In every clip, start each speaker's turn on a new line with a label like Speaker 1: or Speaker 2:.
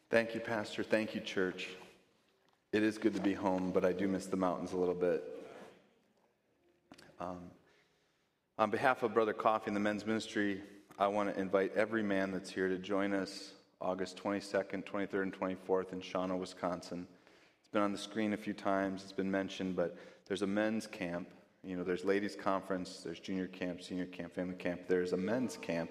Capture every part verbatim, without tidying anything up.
Speaker 1: Thank you, Pastor. Thank you, church. It is good to be home, but I do miss the mountains a little bit. Um, on behalf of Brother Coffee and the men's ministry, I want to invite every man that's here to join us August twenty-second, twenty-third, and twenty-fourth in Shawano, Wisconsin. It's been on the screen a few times. It's been mentioned, but there's a men's camp. You know, there's ladies' conference, there's junior camp, senior camp, family camp. There's a men's camp.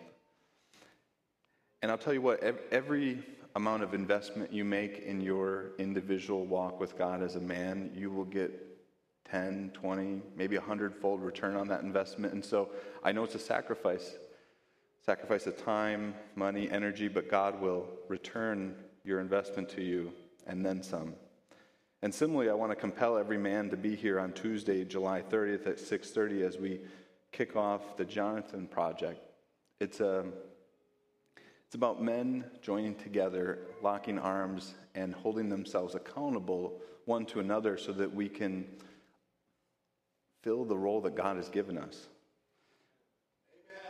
Speaker 1: And I'll tell you what, every amount of investment you make in your individual walk with God as a man, you will get ten, twenty, maybe a hundred-fold return on that investment. And so I know it's a sacrifice, sacrifice of time, money, energy, but God will return your investment to you and then some. And similarly, I want to compel every man to be here on Tuesday, July thirtieth at six thirty as we kick off the Jonathan Project. It's a It's about men joining together, locking arms, and holding themselves accountable one to another so that we can fill the role that God has given us. Amen.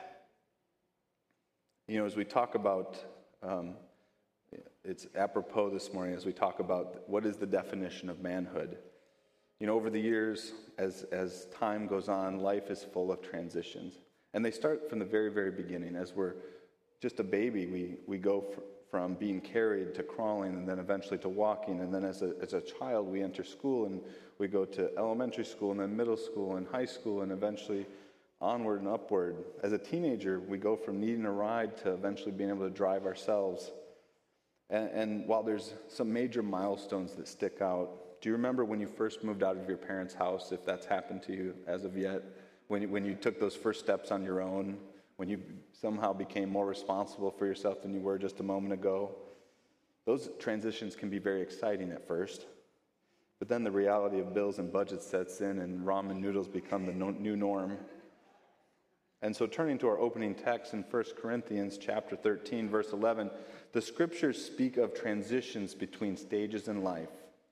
Speaker 1: You know, as we talk about, um, it's apropos this morning as we talk about what is the definition of manhood. You know, over the years, as, as time goes on, life is full of transitions. And they start from the very, very beginning. As we're just a baby, we, we go fr- from being carried to crawling and then eventually to walking. And then as a, as a child, we enter school and we go to elementary school and then middle school and high school and eventually onward and upward. As a teenager, we go from needing a ride to eventually being able to drive ourselves. And, and while there's some major milestones that stick out, do you remember when you first moved out of your parents' house, if that's happened to you as of yet? When you, when you took those first steps on your own? When you somehow became more responsible for yourself than you were just a moment ago? Those transitions can be very exciting at first, but then the reality of bills and budgets sets in and ramen noodles become the no- new norm. And so turning to our opening text in First Corinthians chapter thirteen, verse eleven, the scriptures speak of transitions between stages in life.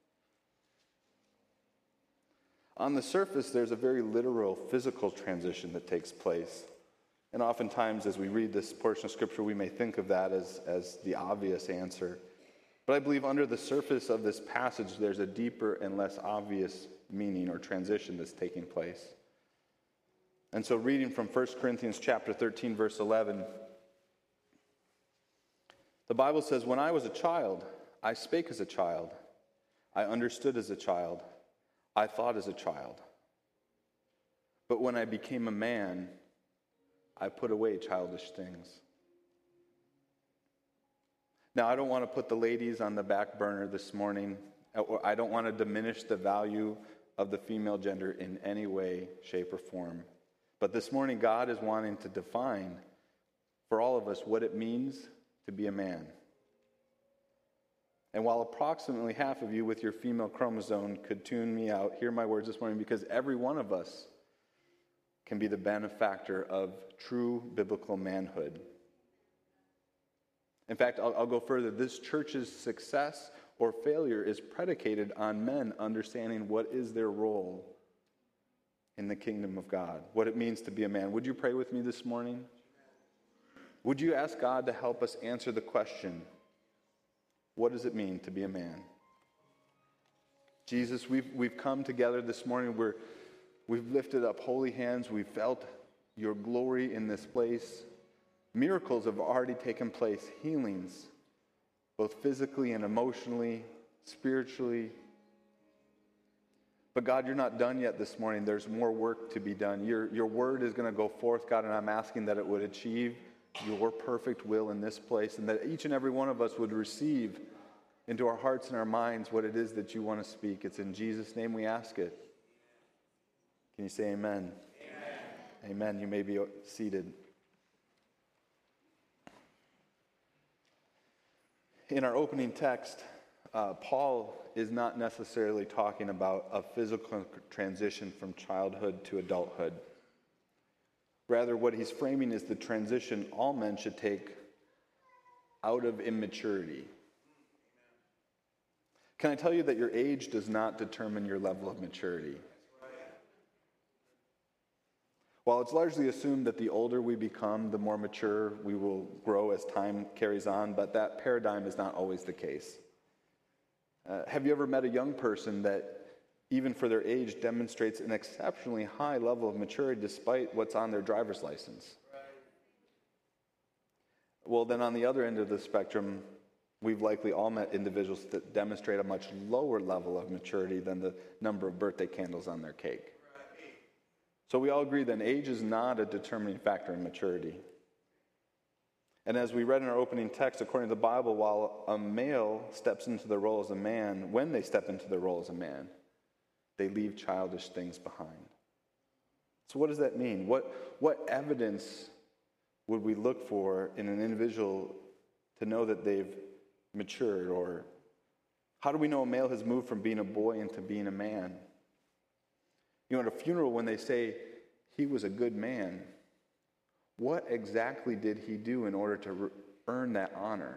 Speaker 1: On the surface, there's a very literal physical transition that takes place. And oftentimes, as we read this portion of Scripture, we may think of that as, as the obvious answer. But I believe under the surface of this passage, there's a deeper and less obvious meaning or transition that's taking place. And so reading from First Corinthians chapter thirteen, verse eleven, the Bible says, "When I was a child, I spake as a child. I understood as a child. I thought as a child. But when I became a man, I put away childish things." Now, I don't want to put the ladies on the back burner this morning. I don't want to diminish the value of the female gender in any way, shape, or form. But this morning, God is wanting to define for all of us what it means to be a man. And while approximately half of you with your female chromosome could tune me out, hear my words this morning, because every one of us can be the benefactor of true biblical manhood. In fact, I'll, I'll go further. This church's success or failure is predicated on men understanding what is their role in the kingdom of God, what it means to be a man. Would you pray with me this morning? Would you ask God to help us answer the question, what does it mean to be a man? Jesus, we've, we've come together this morning. We're We've lifted up holy hands. We've felt your glory in this place. Miracles have already taken place, healings, both physically and emotionally, spiritually. But God, you're not done yet this morning. There's more work to be done. Your, your word is going to go forth, God, and I'm asking that it would achieve your perfect will in this place and that each and every one of us would receive into our hearts and our minds what it is that you want to speak. It's in Jesus' name we ask it. Can you say amen? Amen. Amen. You may be seated. In our opening text, uh, Paul is not necessarily talking about a physical transition from childhood to adulthood. Rather, what he's framing is the transition all men should take out of immaturity. Can I tell you that your age does not determine your level of maturity? While it's largely assumed that the older we become, the more mature we will grow as time carries on, but that paradigm is not always the case. Uh, have you ever met a young person that, even for their age, demonstrates an exceptionally high level of maturity despite what's on their driver's license? Right. Well, then on the other end of the spectrum, we've likely all met individuals that demonstrate a much lower level of maturity than the number of birthday candles on their cake. So we all agree that age is not a determining factor in maturity. And as we read in our opening text, according to the Bible, while a male steps into the role as a man, when they step into the role as a man, they leave childish things behind. So what does that mean? What, what evidence would we look for in an individual to know that they've matured? Or how do we know a male has moved from being a boy into being a man? You know, at a funeral, when they say he was a good man, what exactly did he do in order to re- earn that honor?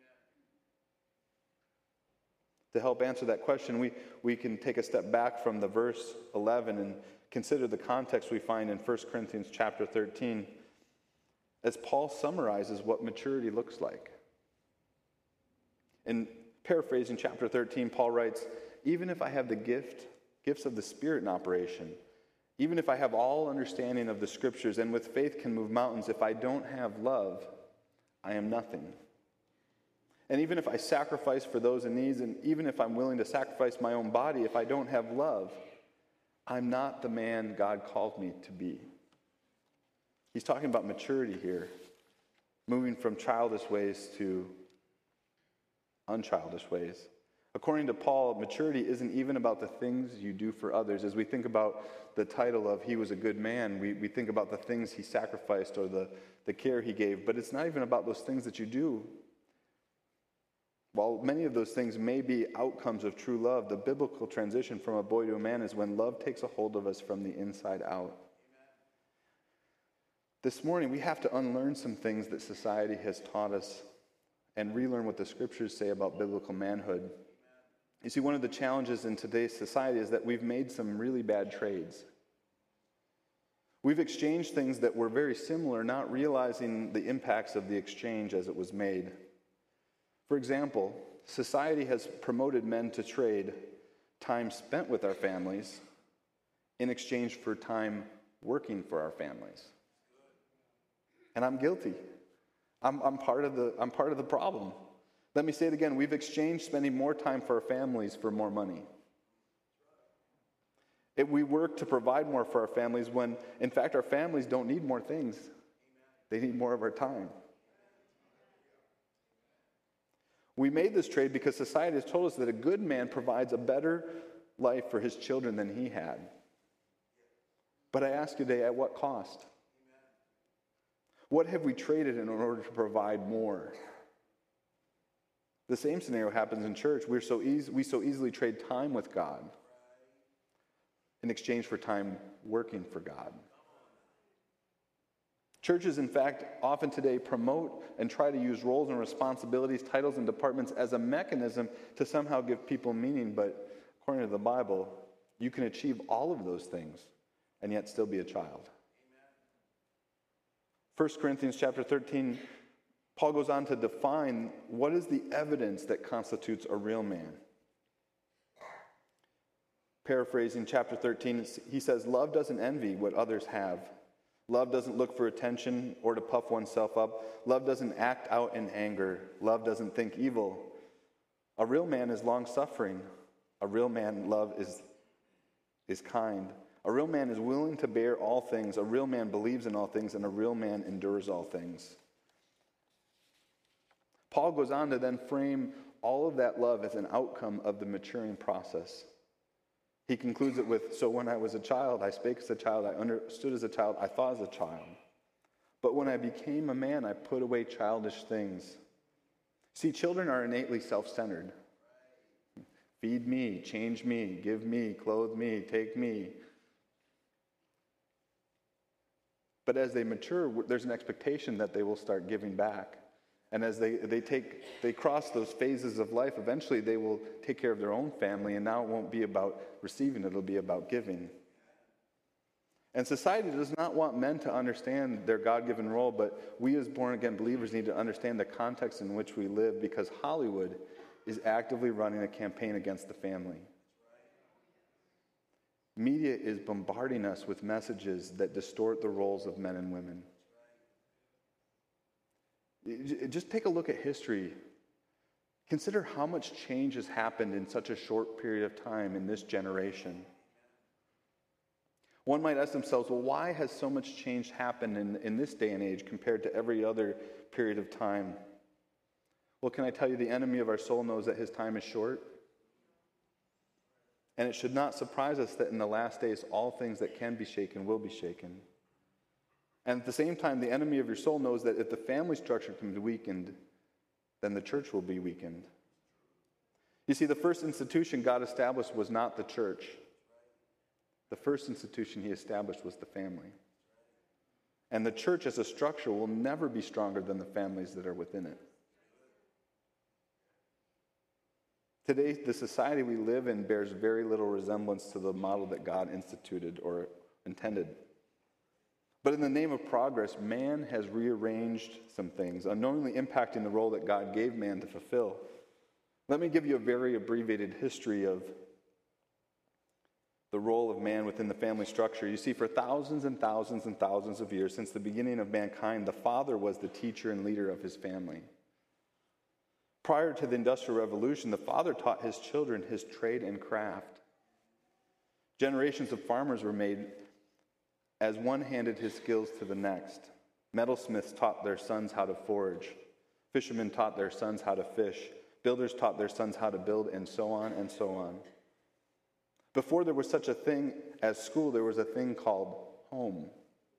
Speaker 1: To help answer that question, we, we can take a step back from the verse eleven and consider the context we find in First Corinthians chapter thirteen as Paul summarizes what maturity looks like. In paraphrasing chapter thirteen, Paul writes, "Even if I have the gift gifts of the Spirit in operation, even if I have all understanding of the Scriptures and with faith can move mountains, if I don't have love, I am nothing. And even if I sacrifice for those in need, and even if I'm willing to sacrifice my own body, if I don't have love, I'm not the man God called me to be." He's talking about maturity here, moving from childish ways to unchildish ways. According to Paul, maturity isn't even about the things you do for others. As we think about the title of "He was a good man," we, we think about the things he sacrificed or the, the care he gave, but it's not even about those things that you do. While many of those things may be outcomes of true love, the biblical transition from a boy to a man is when love takes a hold of us from the inside out. This morning, we have to unlearn some things that society has taught us and relearn what the Scriptures say about biblical manhood. You see, one of the challenges in today's society is that we've made some really bad trades. We've exchanged things that were very similar, not realizing the impacts of the exchange as it was made. For example, society has promoted men to trade time spent with our families in exchange for time working for our families. And I'm guilty. I'm, I'm part of the, I'm part of the problem. Let me say it again. We've exchanged spending more time for our families for more money. It, we work to provide more for our families when, in fact, our families don't need more things. They need more of our time. We made this trade because society has told us that a good man provides a better life for his children than he had. But I ask you today, at what cost? What have we traded in order to provide more? The same scenario happens in church. We're so easy, we so easily trade time with God in exchange for time working for God. Churches, in fact, often today promote and try to use roles and responsibilities, titles and departments as a mechanism to somehow give people meaning, but according to the Bible, you can achieve all of those things and yet still be a child. First Corinthians chapter thirteen, Paul goes on to define what is the evidence that constitutes a real man. Paraphrasing chapter thirteen, he says, "Love doesn't envy what others have. Love doesn't look for attention or to puff oneself up. Love doesn't act out in anger. Love doesn't think evil. A real man is long-suffering. A real man, love, is, is kind. A real man is willing to bear all things. A real man believes in all things, and a real man endures all things." Paul goes on to then frame all of that love as an outcome of the maturing process. He concludes it with, "So when I was a child, I spake as a child, I understood as a child, I thought as a child. But when I became a man, I put away childish things." See, children are innately self-centered. Feed me, change me, give me, clothe me, take me. But as they mature, there's an expectation that they will start giving back. And as they, they take they cross those phases of life, eventually they will take care of their own family, and now it won't be about receiving, it'll be about giving. And society does not want men to understand their God-given role, but we as born-again believers need to understand the context in which we live, because Hollywood is actively running a campaign against the family. Media is bombarding us with messages that distort the roles of men and women. Just take a look at history. Consider how much change has happened in such a short period of time in this generation. One might ask themselves, well, why has so much change happened in, in this day and age compared to every other period of time? Well, can I tell you, the enemy of our soul knows that his time is short? And it should not surprise us that in the last days, all things that can be shaken will be shaken. And at the same time, the enemy of your soul knows that if the family structure can be weakened, then the church will be weakened. You see, the first institution God established was not the church. The first institution he established was the family. And the church as a structure will never be stronger than the families that are within it. Today, the society we live in bears very little resemblance to the model that God instituted or intended. But in the name of progress, man has rearranged some things, unknowingly impacting the role that God gave man to fulfill. Let me give you a very abbreviated history of the role of man within the family structure. You see, for thousands and thousands and thousands of years, since the beginning of mankind, the father was the teacher and leader of his family. Prior to the Industrial Revolution, the father taught his children his trade and craft. Generations of farmers were made as one handed his skills to the next. Metalsmiths taught their sons how to forge. Fishermen taught their sons how to fish. Builders taught their sons how to build, and so on and so on. Before there was such a thing as school, there was a thing called home.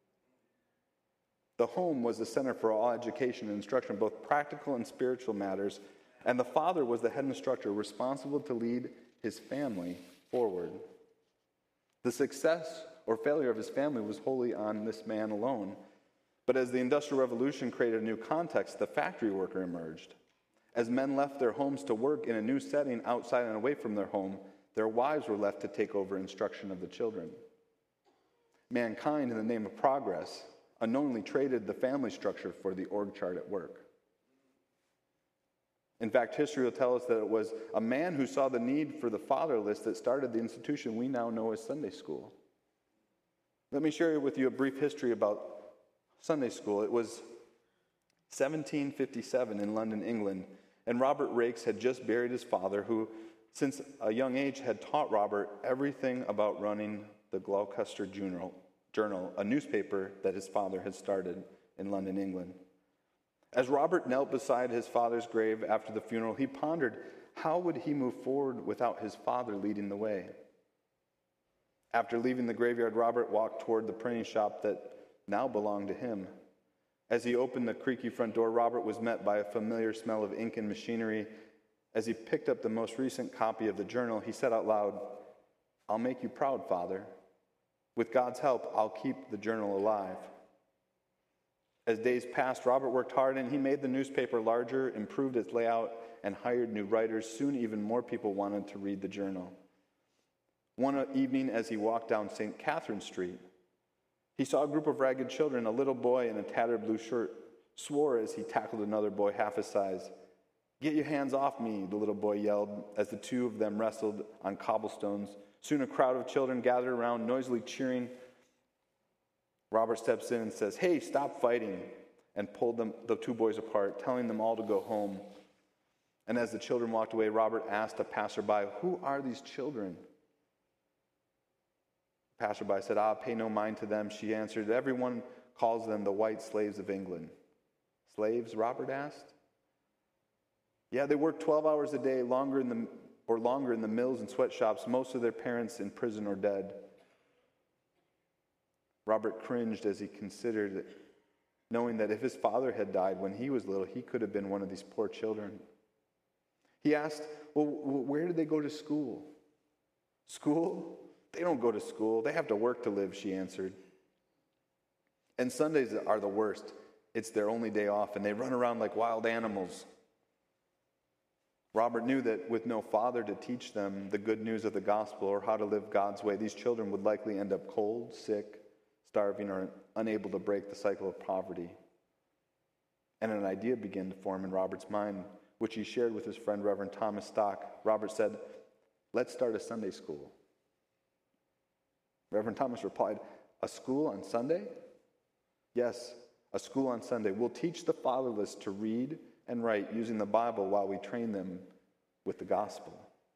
Speaker 1: The home was the center for all education and instruction, both practical and spiritual matters, and the father was the head instructor responsible to lead his family forward. The success or failure of his family was wholly on this man alone. But as the Industrial Revolution created a new context, the factory worker emerged. As men left their homes to work in a new setting outside and away from their home, their wives were left to take over instruction of the children. Mankind, in the name of progress, unknowingly traded the family structure for the org chart at work. In fact, history will tell us that it was a man who saw the need for the fatherless that started the institution we now know as Sunday school. Let me share with you a brief history about Sunday school. It was seventeen fifty-seven in London, England, and Robert Raikes had just buried his father, who, since a young age, had taught Robert everything about running the Gloucester Journal, Journal, a newspaper that his father had started in London, England. As Robert knelt beside his father's grave after the funeral, he pondered, how would he move forward without his father leading the way? After leaving the graveyard, Robert walked toward the printing shop that now belonged to him. As he opened the creaky front door, Robert was met by a familiar smell of ink and machinery. As he picked up the most recent copy of the journal, he said out loud, "I'll make you proud, Father. With God's help, I'll keep the journal alive." As days passed, Robert worked hard, and he made the newspaper larger, improved its layout, and hired new writers. Soon, even more people wanted to read the journal. One evening, as he walked down Saint Catherine Street, he saw a group of ragged children. A little boy in a tattered blue shirt swore as he tackled another boy half his size. "Get your hands off me," the little boy yelled as the two of them wrestled on cobblestones. Soon a crowd of children gathered around, noisily cheering. Robert steps in and says, "Hey, stop fighting," and pulled them, the two boys apart, telling them all to go home. And as the children walked away, Robert asked a passerby, "Who are these children?" The passerby said, "Ah, pay no mind to them," she answered. "Everyone calls them the white slaves of England." "Slaves?" Robert asked. "Yeah, they work twelve hours a day, longer in the or longer in the mills and sweatshops, most of their parents in prison or dead." Robert cringed as he considered it, knowing that if his father had died when he was little, he could have been one of these poor children. He asked, "Well, where did they go to school?" "School? They don't go to school. They have to work to live," she answered. "And Sundays are the worst. It's their only day off, and they run around like wild animals." Robert knew that with no father to teach them the good news of the gospel or how to live God's way, these children would likely end up cold, sick, starving, or unable to break the cycle of poverty. And an idea began to form in Robert's mind, which he shared with his friend Reverend Thomas Stock. Robert said, "Let's start a Sunday school." Reverend Thomas replied, "A school on Sunday?" "Yes, a school on Sunday. We'll teach the fatherless to read and write using the Bible while we train them with the gospel."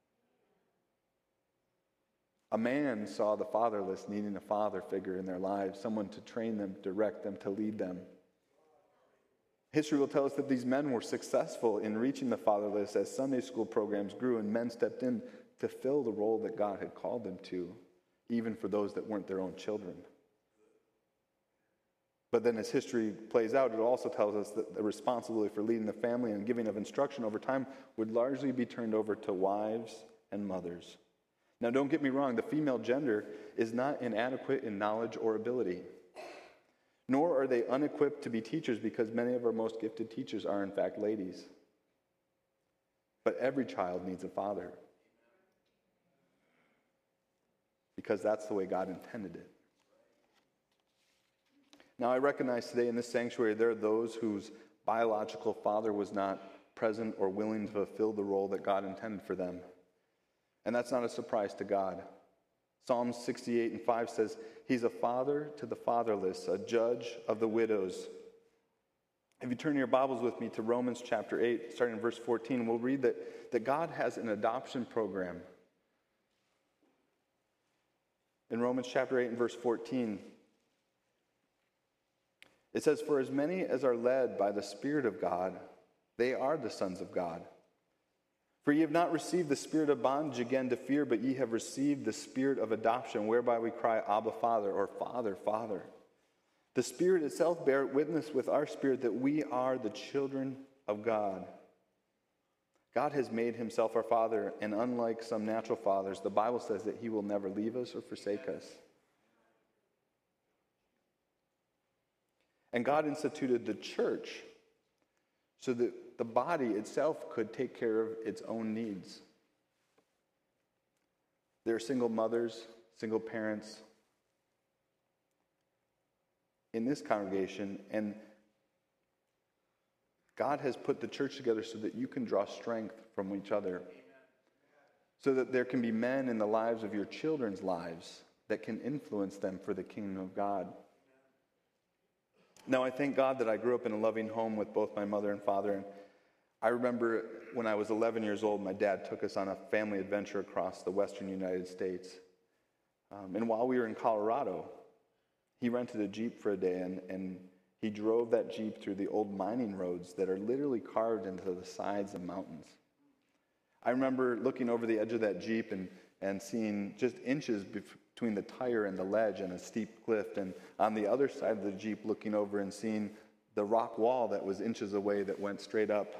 Speaker 1: A man saw the fatherless needing a father figure in their lives, someone to train them, direct them, to lead them. History will tell us that these men were successful in reaching the fatherless as Sunday school programs grew and men stepped in to fill the role that God had called them to, even for those that weren't their own children. But then as history plays out, it also tells us that the responsibility for leading the family and giving of instruction over time would largely be turned over to wives and mothers. Now, don't get me wrong, the female gender is not inadequate in knowledge or ability. Nor are they unequipped to be teachers, because many of our most gifted teachers are, in fact, ladies. But every child needs a father, because that's the way God intended it. Now, I recognize today in this sanctuary there are those whose biological father was not present or willing to fulfill the role that God intended for them. And that's not a surprise to God. Psalms sixty-eight and five says, "He's a father to the fatherless, a judge of the widows." If you turn your Bibles with me to Romans chapter eight, starting in verse fourteen, we'll read that, that God has an adoption program. In Romans chapter eight and verse fourteen, it says, "For as many as are led by the Spirit of God, they are the sons of God. For ye have not received the spirit of bondage again to fear, but ye have received the spirit of adoption, whereby we cry, Abba, Father," or Father, Father. The Spirit itself bear witness with our spirit that we are the children of God. God has made himself our Father, and unlike some natural fathers, the Bible says that he will never leave us or forsake us. And God instituted the church so that the body itself could take care of its own needs. There are single mothers, single parents in this congregation, and God has put the church together so that you can draw strength from each other. So that there can be men in the lives of your children's lives that can influence them for the kingdom of God. Now, I thank God that I grew up in a loving home with both my mother and father. And I remember when I was eleven years old, my dad took us on a family adventure across the western United States. Um, and while we were in Colorado, he rented a Jeep for a day, and, and he drove that Jeep through the old mining roads that are literally carved into the sides of mountains. I remember looking over the edge of that Jeep and, and seeing just inches between the tire and the ledge and a steep cliff, and on the other side of the Jeep looking over and seeing the rock wall that was inches away that went straight up.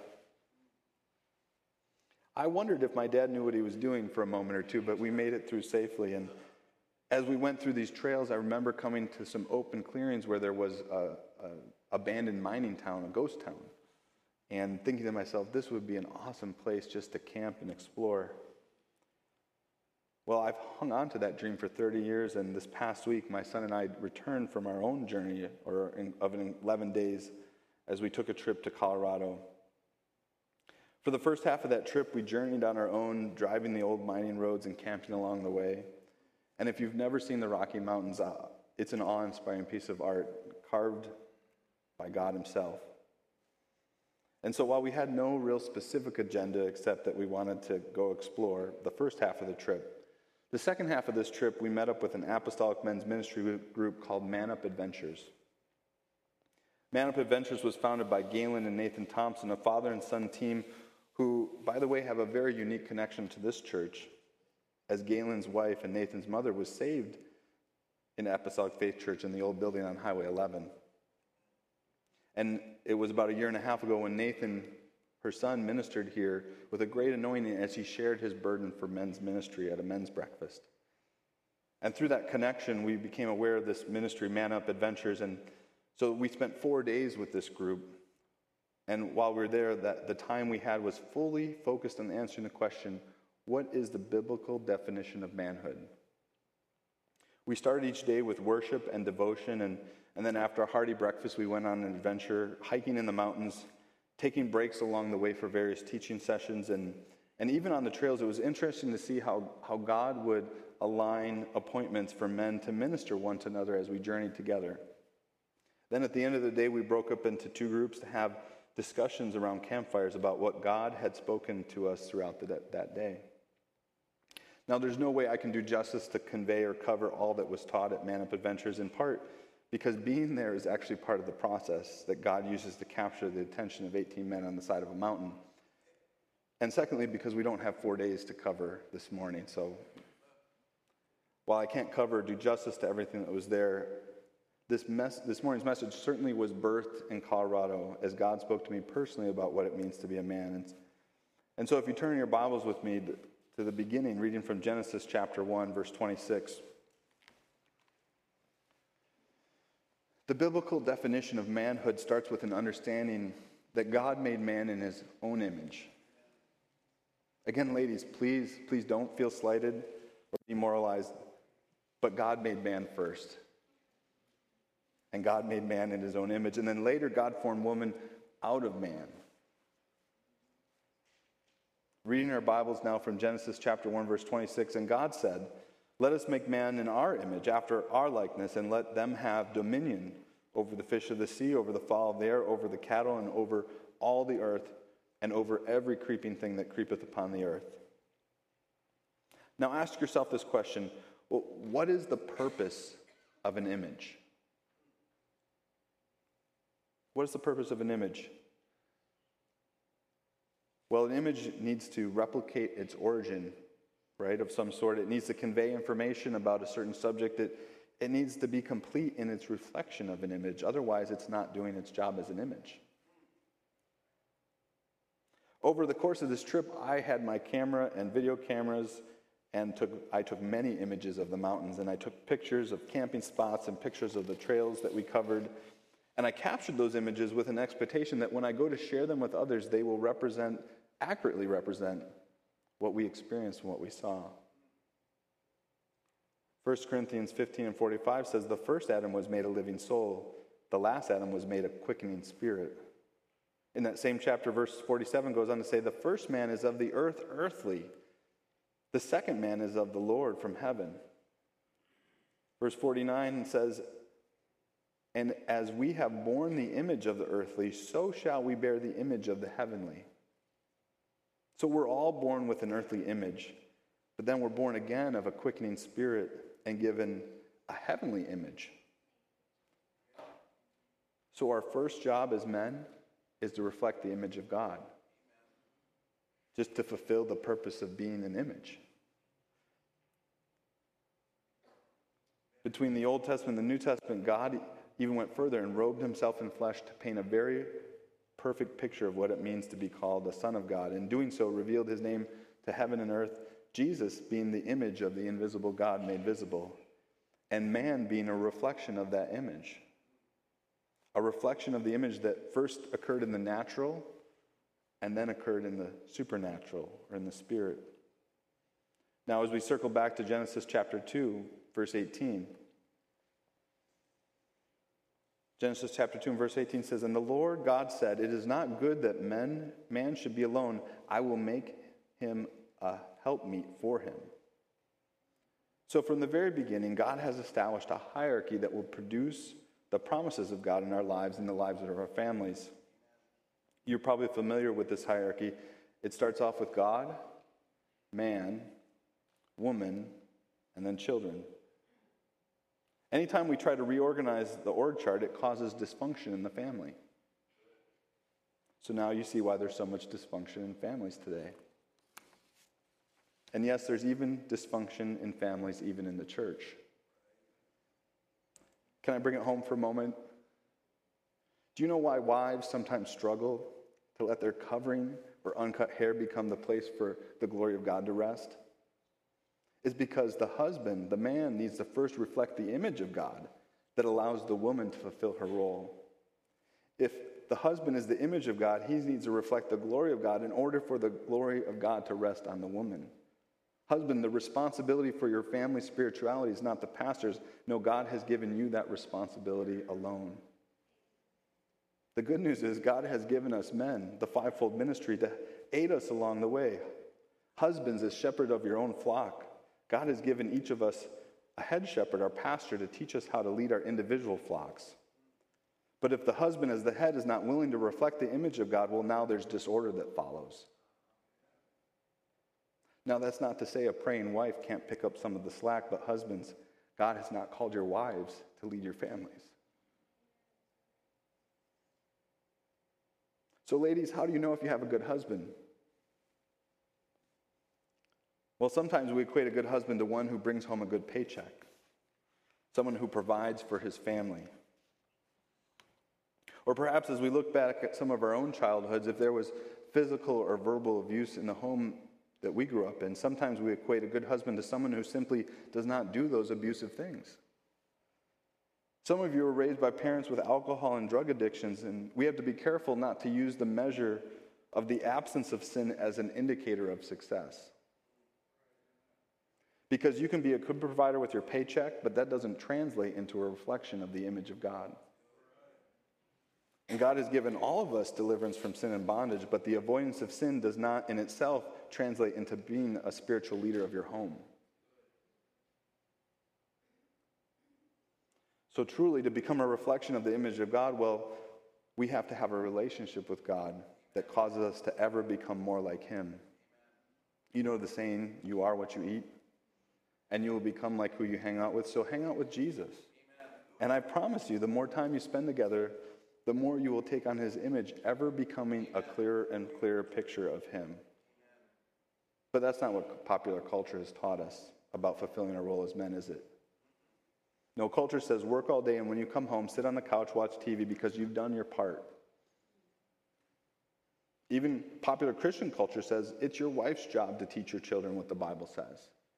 Speaker 1: I wondered if my dad knew what he was doing for a moment or two, but we made it through safely. And as we went through these trails, I remember coming to some open clearings where there was a, a abandoned mining town, a ghost town, and thinking to myself, this would be an awesome place just to camp and explore. Well, I've hung on to that dream for thirty years, and this past week, my son and I returned from our own journey or in, of eleven days as we took a trip to Colorado. For the first half of that trip, we journeyed on our own, driving the old mining roads and camping along the way. And if you've never seen the Rocky Mountains, uh, it's an awe-inspiring piece of art carved by God himself. And so while we had no real specific agenda except that we wanted to go explore the first half of the trip, the second half of this trip, we met up with an apostolic men's ministry group called Man Up Adventures. Man Up Adventures was founded by Galen and Nathan Thompson, a father and son team who, by the way, have a very unique connection to this church, as Galen's wife and Nathan's mother was saved in Apostolic Faith Church in the old building on Highway eleven. And it was about a year and a half ago when Nathan, her son, ministered here with a great anointing as he shared his burden for men's ministry at a men's breakfast. And through that connection, we became aware of this ministry, Man Up Adventures, and so we spent four days with this group. And while we were there, that the time we had was fully focused on answering the question, what is the biblical definition of manhood? We started each day with worship and devotion, and, and then after a hearty breakfast, we went on an adventure, hiking in the mountains, taking breaks along the way for various teaching sessions, and, and even on the trails, it was interesting to see how, how God would align appointments for men to minister one to another as we journeyed together. Then at the end of the day, we broke up into two groups to have discussions around campfires about what God had spoken to us throughout the, that day. Now, there's no way I can do justice to convey or cover all that was taught at Man Up Adventures, in part because being there is actually part of the process that God uses to capture the attention of eighteen men on the side of a mountain. And secondly, because we don't have four days to cover this morning. So while I can't cover or do justice to everything that was there, this, mess, this morning's message certainly was birthed in Colorado as God spoke to me personally about what it means to be a man. And, and so if you turn your Bibles with me to, to the beginning, reading from Genesis chapter one, verse twenty-six. The biblical definition of manhood starts with an understanding that God made man in his own image. Again, ladies, please, please don't feel slighted or demoralized, but God made man first. And God made man in his own image. And then later, God formed woman out of man. Reading our Bibles now from Genesis chapter one, verse twenty-six, and God said, "Let us make man in our image, after our likeness, and let them have dominion over the fish of the sea, over the fowl of the air, over the cattle, and over all the earth, and over every creeping thing that creepeth upon the earth." Now ask yourself this question, well, what is the purpose of an image? What is the purpose of an image? Well, an image needs to replicate its origin, right, of some sort. It needs to convey information about a certain subject. It, it needs to be complete in its reflection of an image. Otherwise, it's not doing its job as an image. Over the course of this trip, I had my camera and video cameras, and took, I took many images of the mountains, and I took pictures of camping spots and pictures of the trails that we covered. And I captured those images with an expectation that when I go to share them with others, they will represent, accurately represent what we experienced and what we saw. First Corinthians fifteen and forty-five says, "The first Adam was made a living soul. The last Adam was made a quickening spirit." In that same chapter, verse forty-seven goes on to say, "The first man is of the earth, earthly. The second man is of the Lord from heaven." Verse forty-nine says, "And as we have borne the image of the earthly, so shall we bear the image of the heavenly." So we're all born with an earthly image, but then we're born again of a quickening spirit and given a heavenly image. So our first job as men is to reflect the image of God, just to fulfill the purpose of being an image. Between the Old Testament and the New Testament, God even went further and robed himself in flesh to paint a very perfect picture of what it means to be called the Son of God. In doing so, revealed his name to heaven and earth, Jesus being the image of the invisible God made visible, and man being a reflection of that image. A reflection of the image that first occurred in the natural and then occurred in the supernatural, or in the spirit. Now, as we circle back to Genesis chapter two, verse eighteen, Genesis chapter two and verse eighteen says, "And the Lord God said, it is not good that men, man should be alone. I will make him a helpmeet for him." So from the very beginning, God has established a hierarchy that will produce the promises of God in our lives and the lives of our families. You're probably familiar with this hierarchy. It starts off with God, man, woman, and then children. Anytime we try to reorganize the org chart, it causes dysfunction in the family. So now you see why there's so much dysfunction in families today. And yes, there's even dysfunction in families, even in the church. Can I bring it home for a moment? Do you know why wives sometimes struggle to let their covering or uncut hair become the place for the glory of God to rest? It's because the husband, the man, needs to first reflect the image of God that allows the woman to fulfill her role. If the husband is the image of God, he needs to reflect the glory of God in order for the glory of God to rest on the woman. Husband, the responsibility for your family spirituality is not the pastor's. No, God has given you that responsibility alone. The good news is God has given us men, the fivefold ministry, to aid us along the way. Husbands, as shepherd of your own flock, God has given each of us a head shepherd, our pastor, to teach us how to lead our individual flocks. But if the husband as the head is not willing to reflect the image of God, well, now there's disorder that follows. Now, that's not to say a praying wife can't pick up some of the slack, but husbands, God has not called your wives to lead your families. So ladies, how do you know if you have a good husband? Well, sometimes we equate a good husband to one who brings home a good paycheck, someone who provides for his family. Or perhaps as we look back at some of our own childhoods, if there was physical or verbal abuse in the home that we grew up in, sometimes we equate a good husband to someone who simply does not do those abusive things. Some of you were raised by parents with alcohol and drug addictions, and we have to be careful not to use the measure of the absence of sin as an indicator of success. Because you can be a good provider with your paycheck, but that doesn't translate into a reflection of the image of God. And God has given all of us deliverance from sin and bondage, but the avoidance of sin does not in itself translate into being a spiritual leader of your home. So truly, to become a reflection of the image of God, well, we have to have a relationship with God that causes us to ever become more like Him. You know the saying, you are what you eat, and you will become like who you hang out with. So hang out with Jesus. And I promise you, the more time you spend together, the more you will take on His image, ever becoming a clearer and clearer picture of Him. But that's not what popular culture has taught us about fulfilling our role as men, is it? No, culture says work all day, and when you come home, sit on the couch, watch T V because you've done your part. Even popular Christian culture says it's your wife's job to teach your children what the Bible says.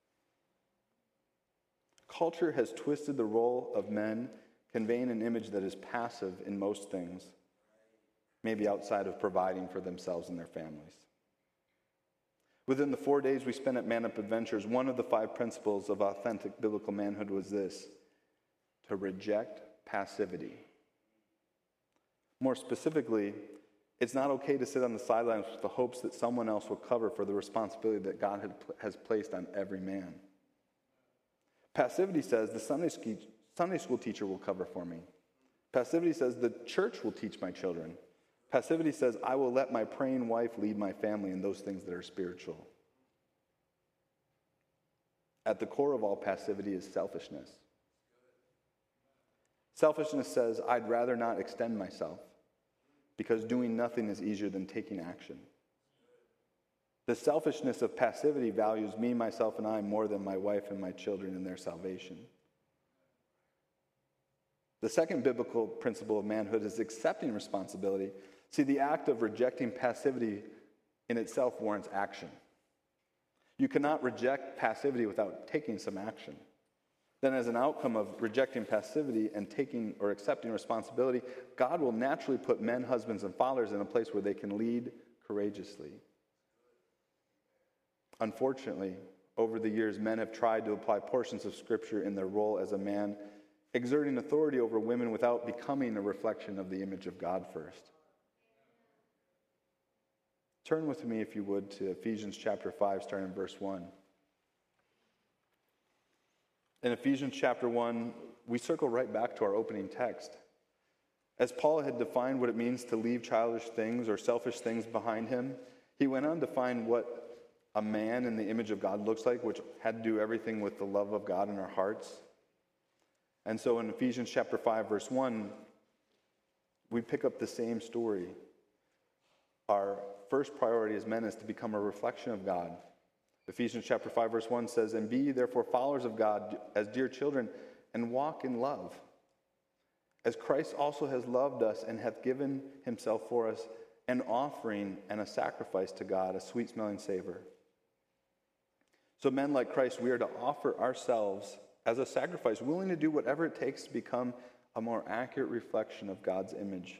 Speaker 1: Culture has twisted the role of men, conveying an image that is passive in most things, maybe outside of providing for themselves and their families. Within the four days we spent at Man Up Adventures, one of the five principles of authentic biblical manhood was this: to reject passivity. More specifically, it's not okay to sit on the sidelines with the hopes that someone else will cover for the responsibility that God has placed on every man. Passivity says the Sunday school Sunday school teacher will cover for me. Passivity says the church will teach my children. Passivity says I will let my praying wife lead my family in those things that are spiritual. At the core of all passivity is selfishness. Selfishness says I'd rather not extend myself because doing nothing is easier than taking action. The selfishness of passivity values me, myself, and I more than my wife and my children and their salvation. The second biblical principle of manhood is accepting responsibility. See, the act of rejecting passivity in itself warrants action. You cannot reject passivity without taking some action. Then as an outcome of rejecting passivity and taking or accepting responsibility, God will naturally put men, husbands, and fathers in a place where they can lead courageously. Unfortunately, over the years, men have tried to apply portions of Scripture in their role as a man, exerting authority over women without becoming a reflection of the image of God first. Turn with me, if you would, to Ephesians chapter five, starting in verse one. In Ephesians chapter one, we circle right back to our opening text. As Paul had defined what it means to leave childish things or selfish things behind him, he went on to define what a man in the image of God looks like, which had to do everything with the love of God in our hearts. And so in Ephesians chapter five, verse one, we pick up the same story. Our first priority as men is to become a reflection of God. Ephesians chapter five, verse one says, "And be ye therefore followers of God as dear children, and walk in love, as Christ also has loved us and hath given himself for us, an offering and a sacrifice to God, a sweet-smelling savor." So men like Christ, we are to offer ourselves as a sacrifice, willing to do whatever it takes to become a more accurate reflection of God's image.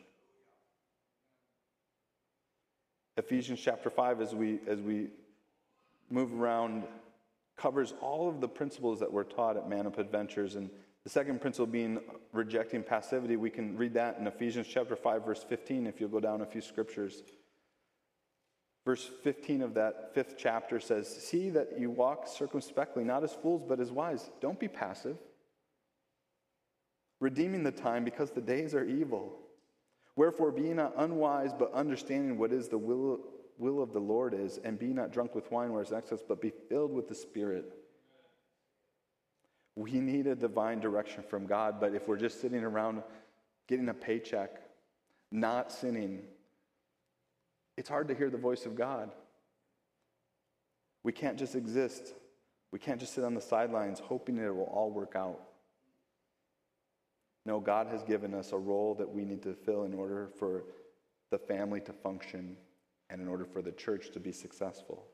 Speaker 1: Ephesians chapter five, as we as we move around covers all of the principles that we're taught at Man Up Adventures. And the second principle being rejecting passivity. We can read that in Ephesians chapter five, verse fifteen, if you'll go down a few scriptures. Verse fifteen of that fifth chapter says, "See that you walk circumspectly, not as fools, but as wise." Don't be passive. "Redeeming the time, because the days are evil. Wherefore, be not unwise, but understanding what is the will, will of the Lord is, and be not drunk with wine where is excess, but be filled with the Spirit." We need a divine direction from God, but if we're just sitting around getting a paycheck, not sinning, it's hard to hear the voice of God. We can't just exist. We can't just sit on the sidelines hoping that it will all work out. No, God has given us a role that we need to fill in order for the family to function and in order for the church to be successful.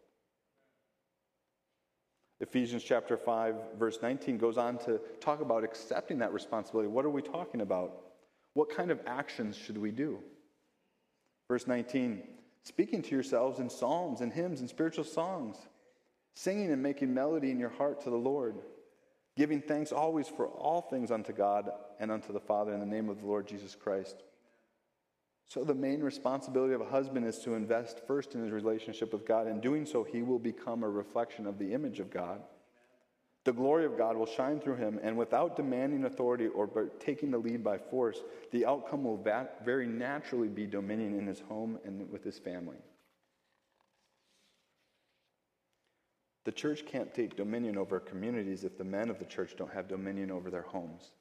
Speaker 1: Ephesians chapter five, verse nineteen goes on to talk about accepting that responsibility. What are we talking about? What kind of actions should we do? Verse nineteen, "Speaking to yourselves in psalms and hymns and spiritual songs, singing and making melody in your heart to the Lord, giving thanks always for all things unto God and unto the Father in the name of the Lord Jesus Christ." So the main responsibility of a husband is to invest first in his relationship with God. In doing so, he will become a reflection of the image of God. The glory of God will shine through him, and without demanding authority or taking the lead by force, the outcome will va- very naturally be dominion in his home and with his family. The church can't take dominion over communities if the men of the church don't have dominion over their homes.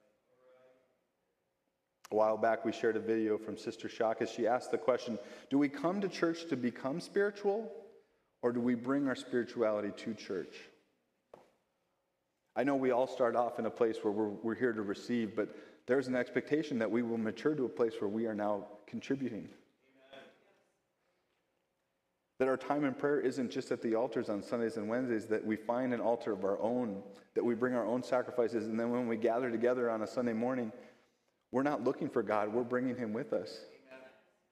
Speaker 1: A while back, we shared a video from Sister Shaka. She asked the question, do we come to church to become spiritual, or do we bring our spirituality to church? I know we all start off in a place where we're, we're here to receive, but there's an expectation that we will mature to a place where we are now contributing. Amen. That our time in prayer isn't just at the altars on Sundays and Wednesdays, that we find an altar of our own, that we bring our own sacrifices, and then when we gather together on a Sunday morning, we're not looking for God, we're bringing him with us. Amen.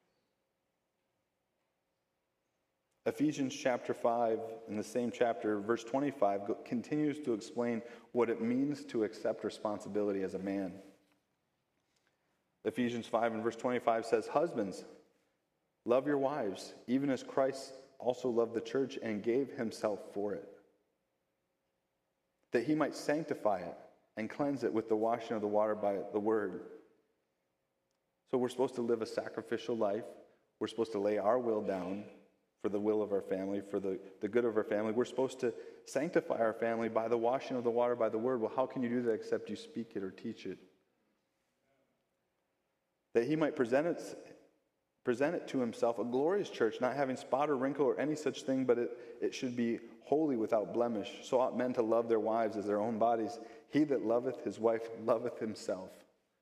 Speaker 1: Ephesians chapter five, in the same chapter, verse twenty-five, continues to explain what it means to accept responsibility as a man. Ephesians five and verse twenty-five says, "Husbands, love your wives, even as Christ also loved the church and gave himself for it, that he might sanctify it and cleanse it with the washing of the water by the word." So we're supposed to live a sacrificial life. We're supposed to lay our will down for the will of our family, for the, the good of our family. We're supposed to sanctify our family by the washing of the water by the word. Well, how can you do that except you speak it or teach it? That he might present it, present it to himself, a glorious church, not having spot or wrinkle or any such thing, but it, it should be holy without blemish. So ought men to love their wives as their own bodies. He that loveth his wife loveth himself.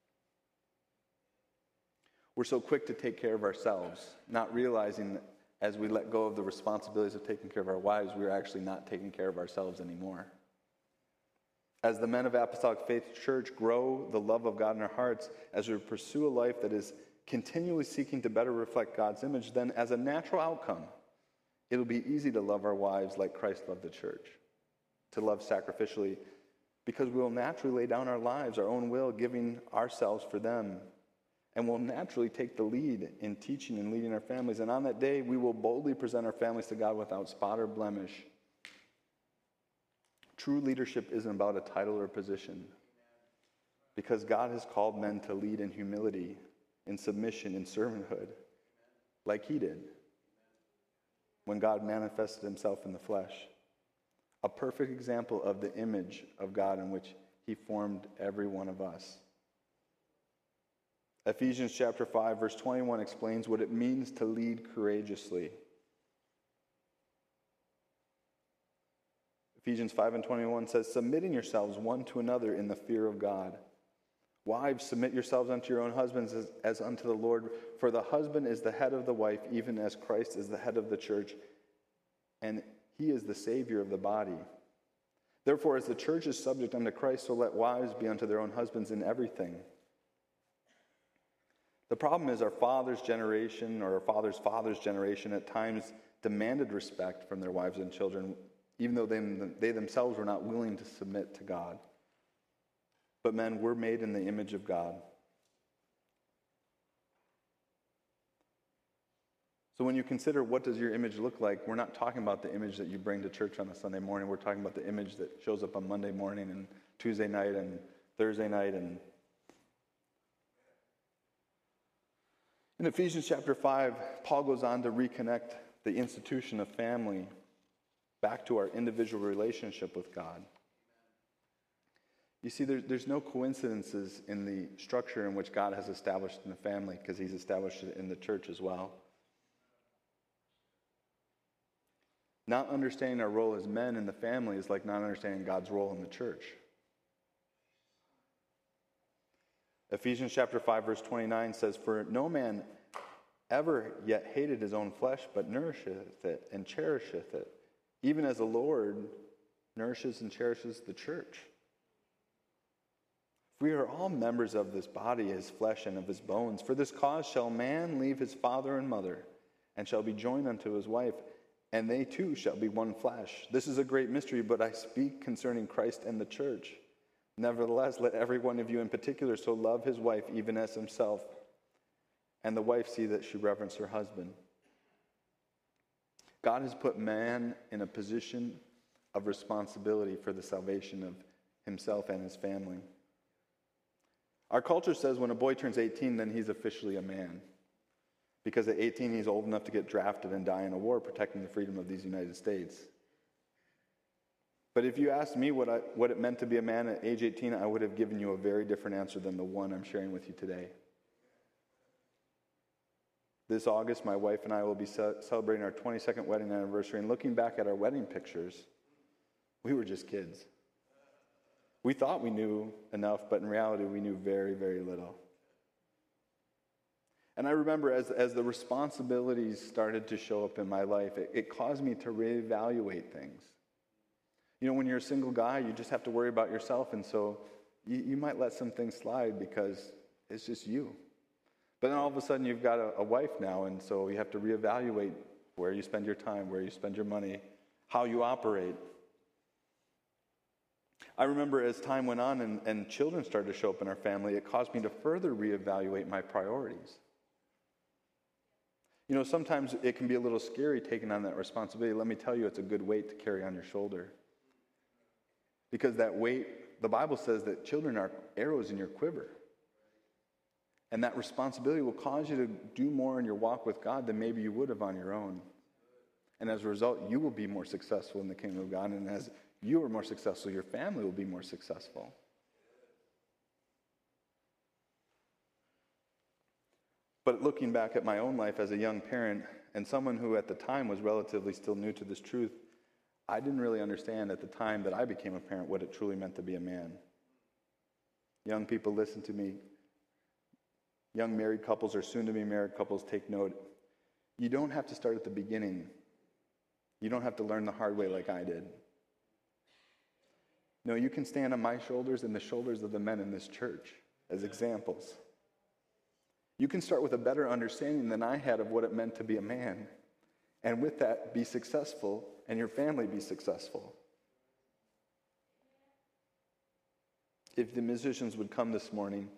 Speaker 1: We're so quick to take care of ourselves, not realizing that as we let go of the responsibilities of taking care of our wives, we are actually not taking care of ourselves anymore. As the men of Apostolic Faith Church grow the love of God in our hearts, as we pursue a life that is continually seeking to better reflect God's image, then as a natural outcome, it'll be easy to love our wives like Christ loved the church, to love sacrificially, because we will naturally lay down our lives, our own will, giving ourselves for them. And we'll naturally take the lead in teaching and leading our families. And on that day, we will boldly present our families to God without spot or blemish. True leadership isn't about a title or position, because God has called men to lead in humility, in submission, in servanthood, like he did when God manifested himself in the flesh. A perfect example of the image of God in which he formed every one of us. Ephesians chapter five, verse twenty-one explains what it means to lead courageously. Ephesians five and twenty-one says, "Submitting yourselves one to another in the fear of God. Wives, submit yourselves unto your own husbands as, as unto the Lord. For the husband is the head of the wife, even as Christ is the head of the church, and he is the Savior of the body. Therefore, as the church is subject unto Christ, so let wives be unto their own husbands in everything." The problem is our father's generation, or our father's father's generation, at times demanded respect from their wives and children, even though they, they themselves were not willing to submit to God. But men, we're made in the image of God. So when you consider what does your image look like, we're not talking about the image that you bring to church on a Sunday morning. We're talking about the image that shows up on Monday morning and Tuesday night and Thursday night. And in Ephesians chapter five, Paul goes on to reconnect the institution of family back to our individual relationship with God. You see, there, there's no coincidences in the structure in which God has established in the family, because he's established it in the church as well. Not understanding our role as men in the family is like not understanding God's role in the church. Ephesians chapter five, verse twenty-nine says, "For no man ever yet hated his own flesh, but nourisheth it and cherisheth it, even as the Lord nourishes and cherishes the church." We are all members of this body, his flesh, and of his bones. For this cause shall man leave his father and mother, and shall be joined unto his wife, and they two shall be one flesh. This is a great mystery, but I speak concerning Christ and the church. Nevertheless, let every one of you in particular so love his wife even as himself, and the wife see that she reverence her husband. God has put man in a position of responsibility for the salvation of himself and his family. Our culture says when a boy turns eighteen, then he's officially a man. Because at eighteen, he's old enough to get drafted and die in a war protecting the freedom of these United States. But if you asked me what, I, what it meant to be a man at age eighteen, I would have given you a very different answer than the one I'm sharing with you today. This August, my wife and I will be ce- celebrating our twenty-second wedding anniversary, and looking back at our wedding pictures, we were just kids. We thought we knew enough, but in reality, we knew very, very little. And I remember as, as the responsibilities started to show up in my life, it, it caused me to reevaluate things. You know, when you're a single guy, you just have to worry about yourself, and so you, you might let some things slide because it's just you. But then all of a sudden, you've got a, a wife now, and so you have to reevaluate where you spend your time, where you spend your money, how you operate. I remember as time went on and, and children started to show up in our family, it caused me to further reevaluate my priorities. You know, sometimes it can be a little scary taking on that responsibility. Let me tell you, it's a good weight to carry on your shoulder. Because that weight, the Bible says that children are arrows in your quiver. And that responsibility will cause you to do more in your walk with God than maybe you would have on your own. And as a result, you will be more successful in the kingdom of God. And as you are more successful, your family will be more successful. But looking back at my own life as a young parent and someone who at the time was relatively still new to this truth, I didn't really understand at the time that I became a parent what it truly meant to be a man. Young people, listen to me. Young married couples or soon-to-be married couples, take note. You don't have to start at the beginning. You don't have to learn the hard way like I did. No, you can stand on my shoulders and the shoulders of the men in this church as examples. You can start with a better understanding than I had of what it meant to be a man, and with that, be successful, and your family be successful. If the musicians would come this morning,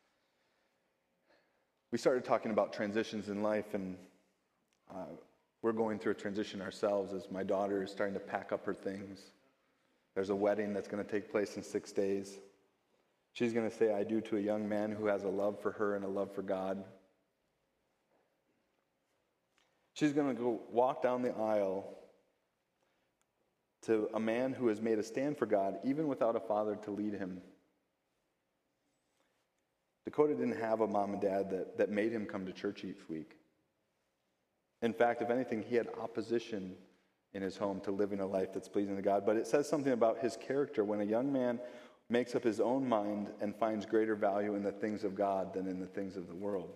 Speaker 1: we started talking about transitions in life, and uh, we're going through a transition ourselves as my daughter is starting to pack up her things. There's a wedding that's going to take place in six days. She's going to say I do to a young man who has a love for her and a love for God. She's going to go walk down the aisle to a man who has made a stand for God, even without a father to lead him. Dakota didn't have a mom and dad that, that made him come to church each week. In fact, if anything, he had opposition in his home to living a life that's pleasing to God. But it says something about his character when a young man makes up his own mind and finds greater value in the things of God than in the things of the world.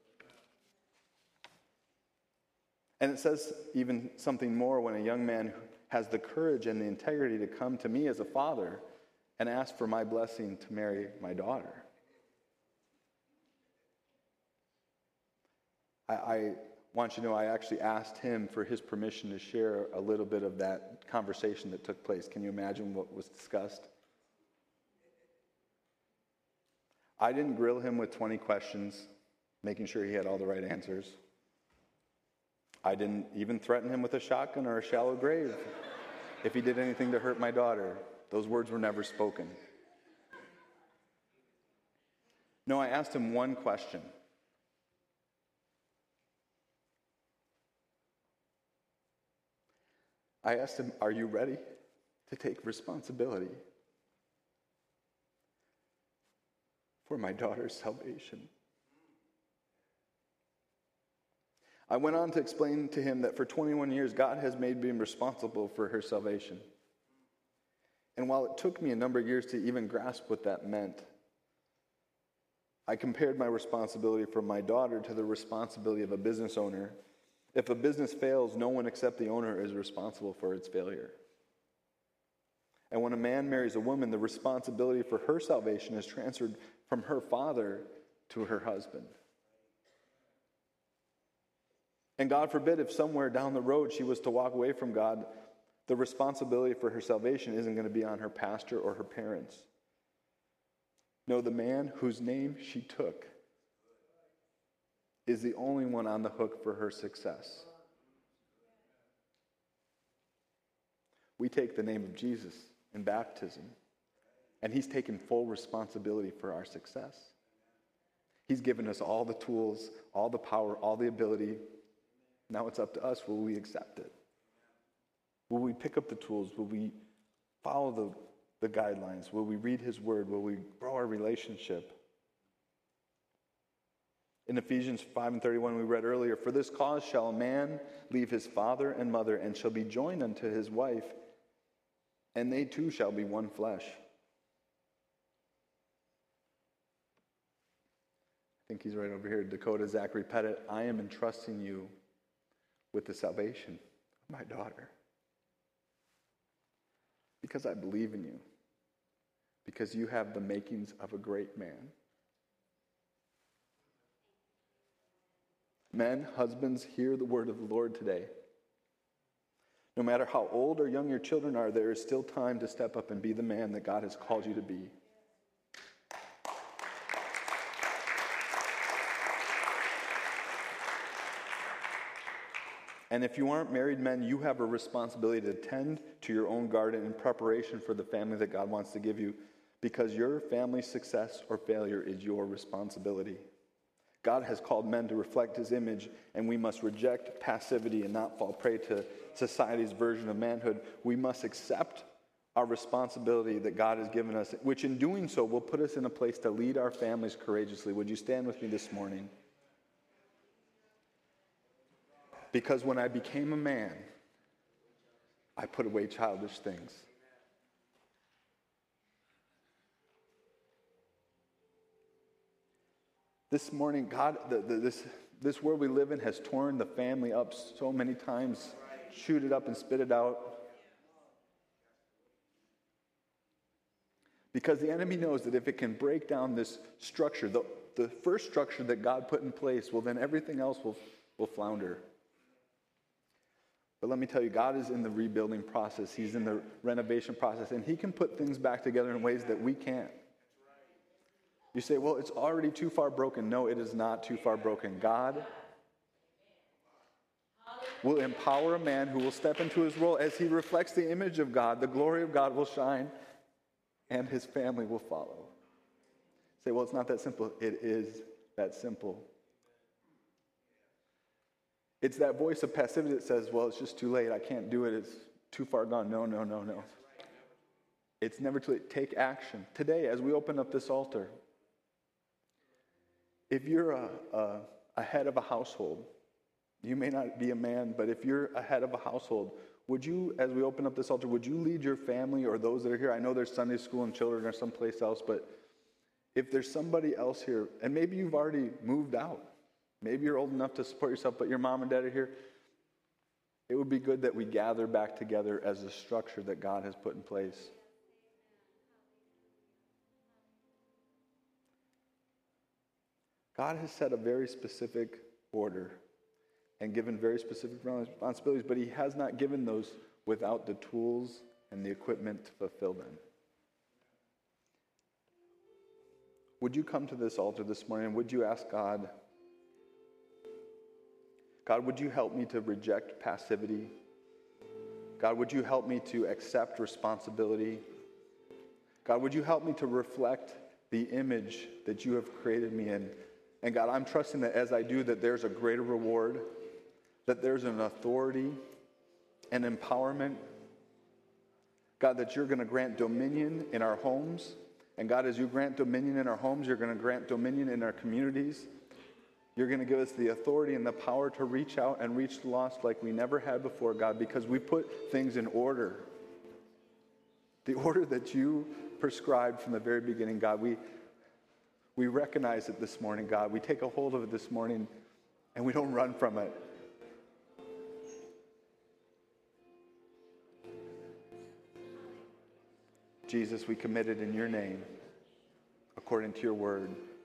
Speaker 1: And it says even something more when a young man has the courage and the integrity to come to me as a father and ask for my blessing to marry my daughter. I, I want you to know I actually asked him for his permission to share a little bit of that conversation that took place. Can you imagine what was discussed? I didn't grill him with twenty questions, making sure he had all the right answers. I didn't even threaten him with a shotgun or a shallow grave if he did anything to hurt my daughter. Those words were never spoken. No, I asked him one question. I asked him, are you ready to take responsibility for my daughter's salvation? I went on to explain to him that for twenty-one years, God has made me responsible for her salvation. And while it took me a number of years to even grasp what that meant, I compared my responsibility for my daughter to the responsibility of a business owner. If a business fails, no one except the owner is responsible for its failure. And when a man marries a woman, the responsibility for her salvation is transferred from her father to her husband. And God forbid if somewhere down the road she was to walk away from God, the responsibility for her salvation isn't going to be on her pastor or her parents. No, the man whose name she took is the only one on the hook for her success. We take the name of Jesus in baptism, and he's taken full responsibility for our success. He's given us all the tools, all the power, all the ability. Now it's up to us. Will we accept it? Will we pick up the tools? Will we follow the, the guidelines? Will we read his word? Will we grow our relationship? In Ephesians five and thirty-one we read earlier, for this cause shall a man leave his father and mother and shall be joined unto his wife, and they two shall be one flesh. I think he's right over here. Dakota Zachary Pettit, I am entrusting you with the salvation of my daughter. Because I believe in you. Because you have the makings of a great man. Men, husbands, hear the word of the Lord today. No matter how old or young your children are, there is still time to step up and be the man that God has called you to be. And if you aren't married men, you have a responsibility to tend to your own garden in preparation for the family that God wants to give you, because your family's success or failure is your responsibility. God has called men to reflect his image, and we must reject passivity and not fall prey to society's version of manhood. We must accept our responsibility that God has given us, which in doing so will put us in a place to lead our families courageously. Would you stand with me this morning? Because when I became a man, I put away childish things. This morning, God, the, the, this, this world we live in has torn the family up so many times, chewed it up and spit it out. Because the enemy knows that if it can break down this structure, the, the first structure that God put in place, well, then everything else will, will flounder. But let me tell you, God is in the rebuilding process. He's in the renovation process, and he can put things back together in ways that we can't. You say, well, it's already too far broken. No, it is not too far broken. God will empower a man who will step into his role as he reflects the image of God. The glory of God will shine, and his family will follow. Say, well, it's not that simple. It is that simple. It's that voice of passivity that says, well, it's just too late. I can't do it. It's too far gone. No, no, no, no. It's never too late. Take action. Today, as we open up this altar, if you're a, a, a head of a household, you may not be a man, but if you're a head of a household, would you, as we open up this altar, would you lead your family or those that are here? I know there's Sunday school and children or someplace else, but if there's somebody else here, and maybe you've already moved out, maybe you're old enough to support yourself, but your mom and dad are here, it would be good that we gather back together as a structure that God has put in place. God has set a very specific order and given very specific responsibilities, but he has not given those without the tools and the equipment to fulfill them. Would you come to this altar this morning and would you ask God, God, would you help me to reject passivity? God, would you help me to accept responsibility? God, would you help me to reflect the image that you have created me in? And God, I'm trusting that as I do, that there's a greater reward, that there's an authority and empowerment. God, that you're going to grant dominion in our homes. And God, as you grant dominion in our homes, you're going to grant dominion in our communities. You're going to give us the authority and the power to reach out and reach the lost like we never had before, God, because we put things in order. The order that you prescribed from the very beginning, God. We, we recognize it this morning, God. We take a hold of it this morning, and we don't run from it. Jesus, we commit it in your name, according to your word.